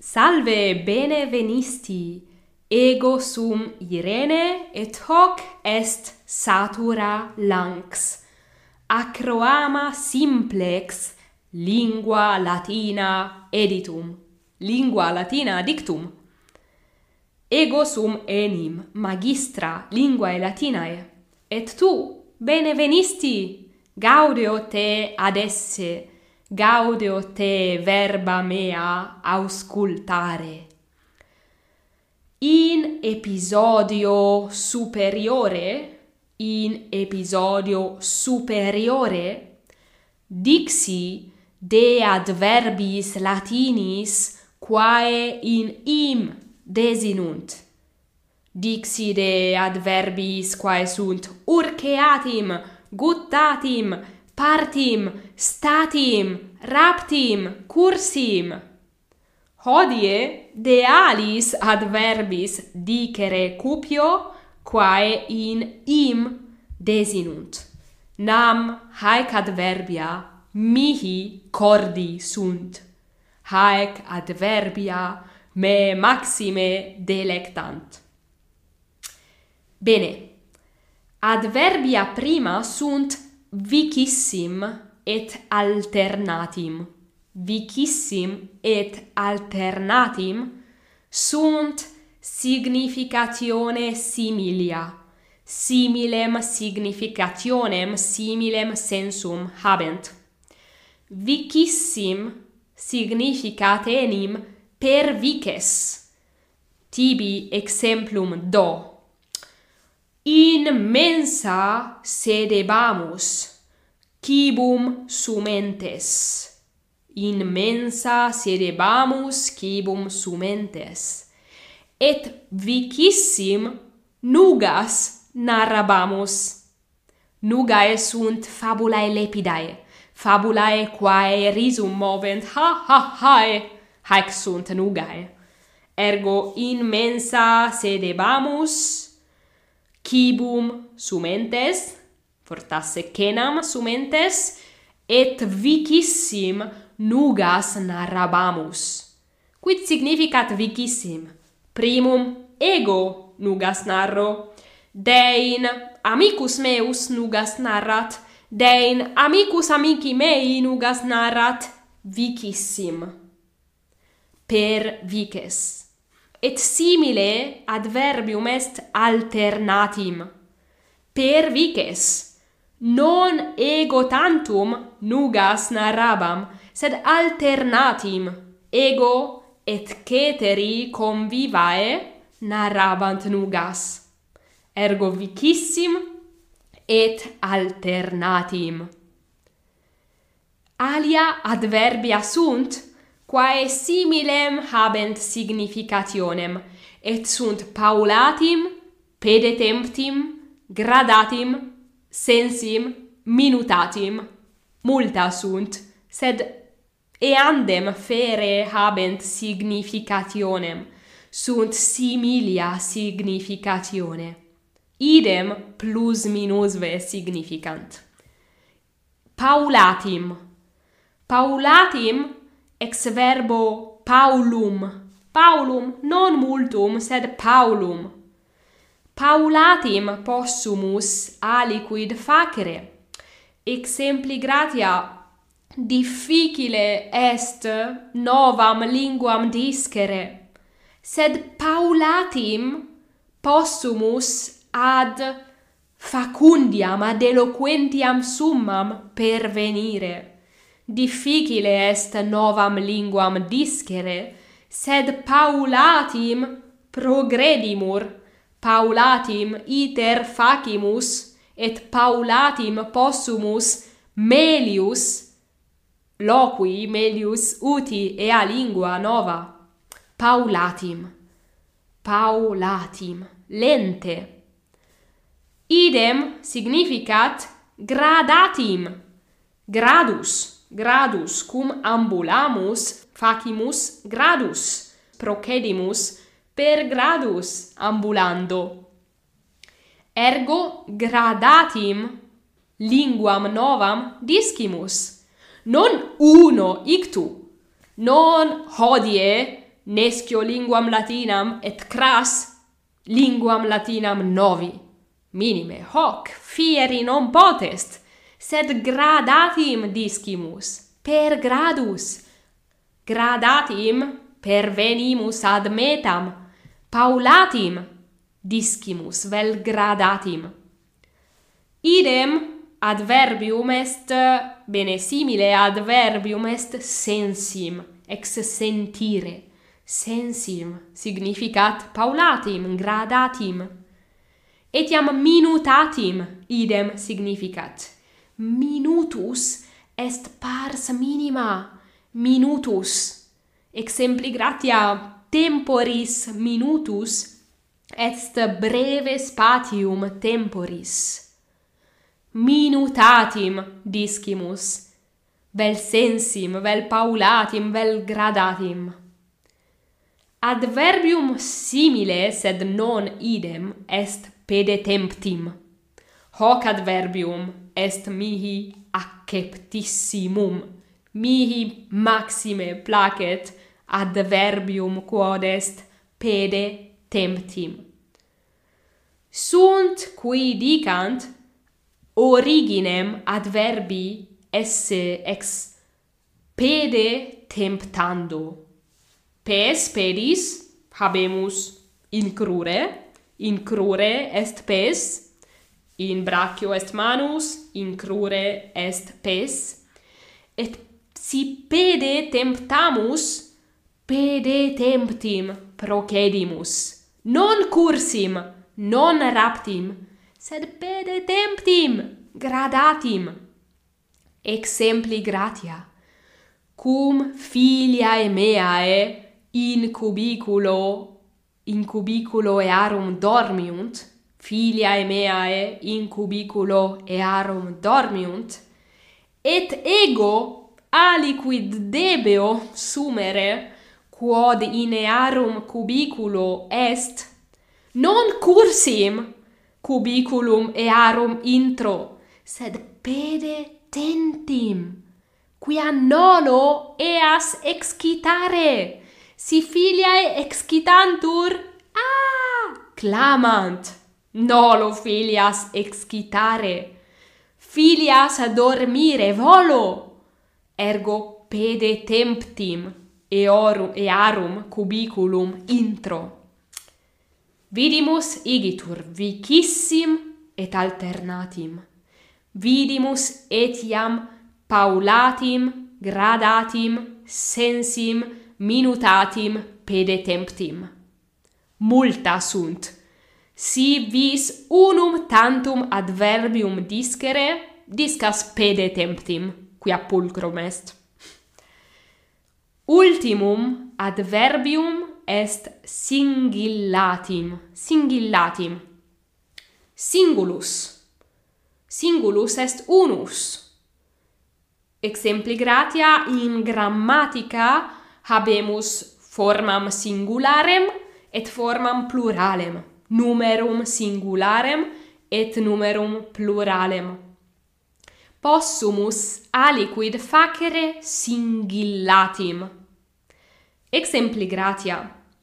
Salve, bene venisti. Ego sum Irene, et hoc est satura lanx. Acroama simplex lingua latina editum. Lingua latina dictum. Ego sum enim magistra linguae latinae. Et tu, bene venisti. Gaudeo te ad esse. Gaudeo te verba mea auscultare. In episodio superiore, dixi de adverbis latinis quae in im desinunt. Dixi de adverbis quae sunt urceatim, guttatim, partim, statim, raptim, cursim. Hodie de alis adverbis dicere cupio, quae in im desinunt. Nam haec adverbia mihi cordi sunt. Haec adverbia me maxime delectant. Bene, adverbia prima sunt vicissim et alternatim. Vicissim et alternatim sunt significatione similia. Similem significationem similem sensum habent. Vicissim significat enim per vices. Tibi exemplum do. In mensa sedebamus, cibum sumentes. In mensa sedebamus cibum sumentes. Et vicissim nugas narrabamus. Nugae sunt fabulae lepidae. Fabulae quae risum movent, haec sunt nugae. Ergo in mensa sedebamus cibum sumentes, fortasse cenam sumentes, et vicissim nugas narrabamus. Quid significat vicissim? Primum, ego nugas narro, dein amicus meus nugas narrat, dein amicus amici mei nugas narrat, vicissim. Per vices. Et simile adverbium est alternatim. Per vices. Non ego tantum nugas narrabam, sed alternatim. Ego et ceteri convivae narrabant nugas. Ergo vicissim et alternatim. Alia adverbia sunt, quae similem habent significationem, et sunt paulatim, pedetemptim, gradatim, sensim, minutatim. Multa sunt, sed eandem fere habent significationem, sunt similia significatione. Idem plus minusve significant. Paulatim. Paulatim ex verbo paulum. Paulum, non multum, sed paulum. Paulatim possumus aliquid facere. Exempli gratia, difficile est novam linguam discere, sed paulatim possumus ad facundiam, ad eloquentiam summam pervenire. Difficile est novam linguam discere, sed paulatim progredimur, paulatim iter facimus, et paulatim possumus melius, loqui melius uti ea lingua nova. Paulatim, paulatim, lente. Idem significat gradatim, gradus. Gradus, cum ambulamus, facimus gradus, procedimus per gradus ambulando. Ergo gradatim linguam novam discimus. Non uno ictu, non hodie nescio linguam latinam et cras linguam latinam novi. Minime hoc fieri non potest, sed gradatim discimus, per gradus. Gradatim pervenimus ad metam, paulatim discimus vel gradatim. Idem adverbium est, bene simile adverbium est sensim, ex sentire. Sensim significat paulatim, gradatim. Etiam minutatim idem significat. Minutus est pars minima, minutus. Exempli gratia temporis minutus est breve spatium temporis. Minutatim discimus, vel sensim, vel paulatim, vel gradatim. Adverbium simile, sed non idem, est pedetemptim. Hoc adverbium est mihi acceptissimum. Mihi maxime placet adverbium quod est pedetemptim. Sunt qui dicant originem adverbi esse ex pede temptando. Pes pedis habemus incrure est pes, in brachio est manus, incrure est pes, et si pede temptamus, pede temptim procedimus, non cursim, non raptim, sed pede temptim gradatim. Exempli gratia, cum filiae meae in cubiculo earum dormiunt, filiae meae in cubiculo earum dormiunt, et ego aliquid debeo sumere quod in earum cubiculo est, non cursim cubiculum earum intro, sed pede tentim, quia nolo eas excitare. Si filiae excitantur, clamant, nolo filias excitare. Filias dormire volo, ergo pede temptim earum cubiculum intro. Vidimus igitur vicissim et alternatim. Vidimus etiam paulatim, gradatim, sensim, minutatim pedetemptim. Multa sunt. Si vis unum tantum adverbium discere, discas pedetemptim, quia pulcrum est. Ultimum adverbium est singillatim. Singillatim. Singulus. Singulus est unus. Exempli gratia in grammatica habemus formam singularem et formam pluralem, numerum singularem et numerum pluralem. Possumus aliquid facere singillatim. Exempli gratia.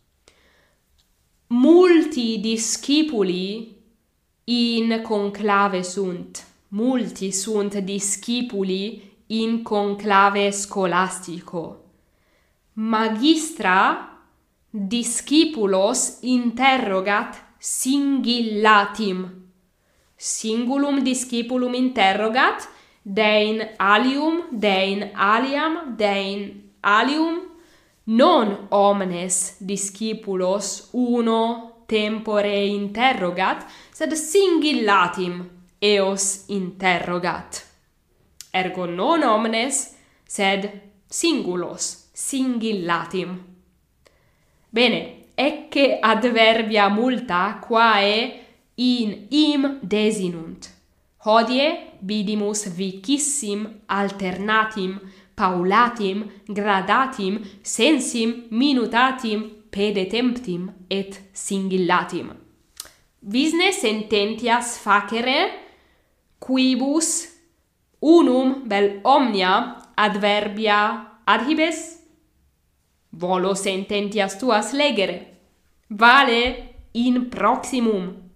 Multi discipuli in conclave sunt. Multi sunt discipuli in conclave scholastico. Magistra discipulos interrogat singillatim. Singulum discipulum interrogat, dein alium, dein aliam, dein alium, non omnes discipulos uno tempore interrogat, sed singillatim eos interrogat. Ergo non omnes, sed singulos, singillatim. Bene, ecce adverbia multa quae in im desinunt. Hodie vidimus vicissim, alternatim, paulatim, gradatim, sensim, minutatim, pedetemptim et singillatim. Visne sententias facere, quibus unum vel omnia adverbia adhibes Volo sententias tuas legere. Vale, in proximum.